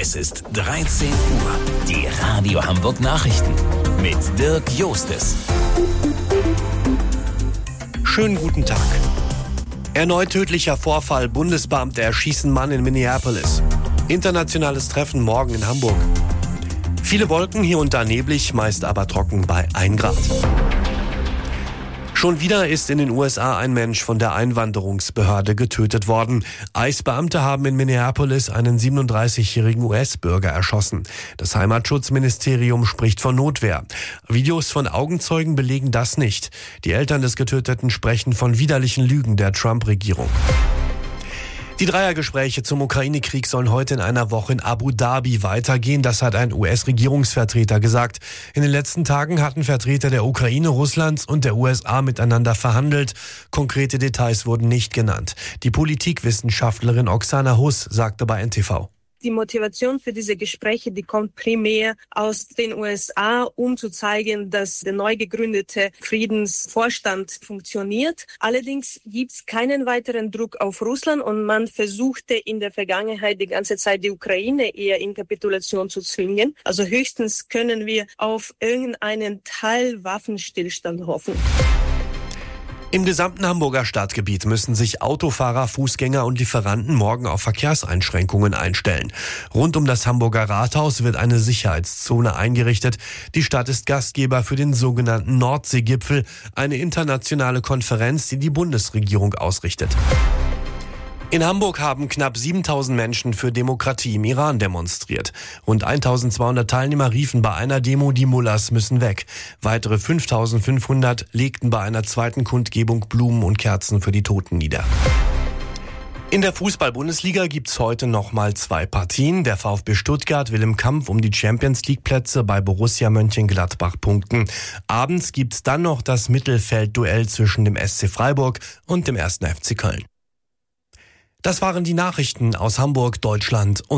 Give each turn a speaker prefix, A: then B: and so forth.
A: Es ist 13 Uhr. Die Radio Hamburg Nachrichten mit Dirk Jostes.
B: Schönen guten Tag. Erneut tödlicher Vorfall. Bundesbeamte erschießen Mann in Minneapolis. Internationales Treffen morgen in Hamburg. Viele Wolken, hier und da neblig, meist aber trocken bei 1 Grad. Schon wieder ist in den USA ein Mensch von der Einwanderungsbehörde getötet worden. ICE-Beamte haben in Minneapolis einen 37-jährigen US-Bürger erschossen. Das Heimatschutzministerium spricht von Notwehr. Videos von Augenzeugen belegen das nicht. Die Eltern des Getöteten sprechen von widerlichen Lügen der Trump-Regierung. Die Dreiergespräche zum Ukraine-Krieg sollen heute in einer Woche in Abu Dhabi weitergehen. Das hat ein US-Regierungsvertreter gesagt. In den letzten Tagen hatten Vertreter der Ukraine, Russlands und der USA miteinander verhandelt. Konkrete Details wurden nicht genannt. Die Politikwissenschaftlerin Oksana Huss sagte bei NTV:
C: Die Motivation für diese Gespräche, die kommt primär aus den USA, um zu zeigen, dass der neu gegründete Friedensvorstand funktioniert. Allerdings gibt es keinen weiteren Druck auf Russland und man versuchte in der Vergangenheit die ganze Zeit die Ukraine eher in Kapitulation zu zwingen. Also höchstens können wir auf irgendeinen Teil Waffenstillstand hoffen.
B: Im gesamten Hamburger Stadtgebiet müssen sich Autofahrer, Fußgänger und Lieferanten morgen auf Verkehrseinschränkungen einstellen. Rund um das Hamburger Rathaus wird eine Sicherheitszone eingerichtet. Die Stadt ist Gastgeber für den sogenannten Nordseegipfel, eine internationale Konferenz, die die Bundesregierung ausrichtet. In Hamburg haben knapp 7.000 Menschen für Demokratie im Iran demonstriert. Rund 1.200 Teilnehmer riefen bei einer Demo, die Mullahs müssen weg. Weitere 5.500 legten bei einer zweiten Kundgebung Blumen und Kerzen für die Toten nieder. In der Fußball-Bundesliga gibt's heute nochmal 2 Partien. Der VfB Stuttgart will im Kampf um die Champions-League-Plätze bei Borussia Mönchengladbach punkten. Abends gibt's dann noch das Mittelfeldduell zwischen dem SC Freiburg und dem 1. FC Köln. Das waren die Nachrichten aus Hamburg, Deutschland und